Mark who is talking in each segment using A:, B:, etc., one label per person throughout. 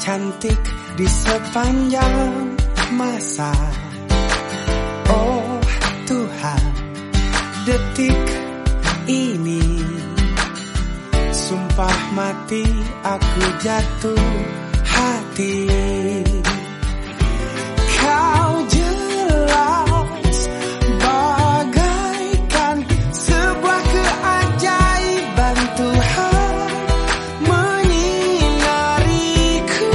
A: tercantik di sepanjang masa. Oh Tuhan, detik ini sumpah mati aku jatuh hati. Kau jelas bagaikan sebuah keajaiban Tuhan menyinariku.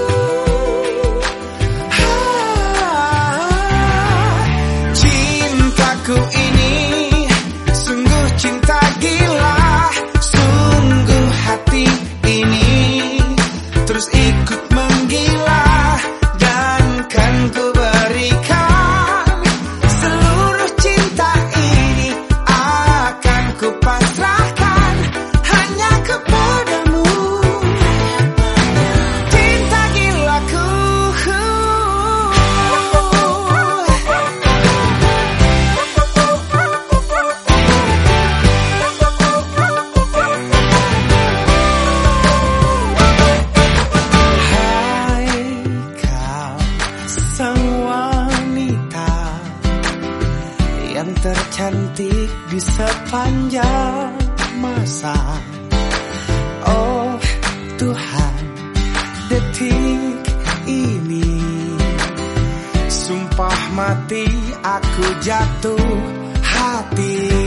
A: Cintaku ini sungguh cinta gila, sungguh hati ini terus ikut menggila. Dan kan ku berikan seluruh cinta ini, akan ku pasrahkan hanya kepadamu. Cinta gilaku. Sang wanita yang tercantik di sepanjang masa. Oh Tuhan, detik ini sumpah mati aku jatuh hati.